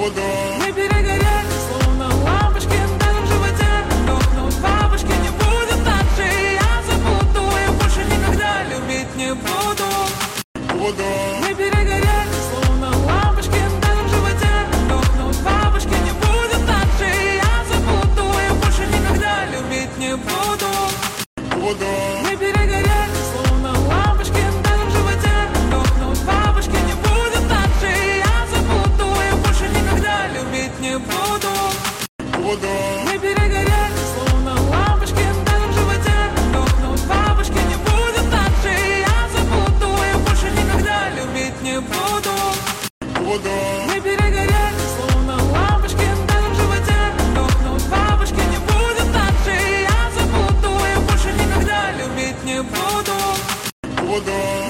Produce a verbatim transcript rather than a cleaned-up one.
буду. Мы перегорели, словно лампочки в моем животе. Дохнут бабочки, не будет так же, я забуду. Я больше никогда любить не буду. Буду. Мы перегорели, словно лампочки в моем животе. Дохнут бабочки, не будет так же, я забуду. Я больше никогда любить не буду. Буду. Мы перегорели, словно лампочки в моем животе. Дохнут бабочки, не будет так же, я забуду. Я больше никогда любить не буду. Буду. Мы перегорели, словно лампочки в моем животе. Дохнут бабочки, не будет так же, я забуду. Я больше никогда любить не буду. Буду. Мы перегорели, словно лампочки в моем животе. Дохнут бабочки, не будет так же, я забуду. Я больше никогда любить не буду. Буду.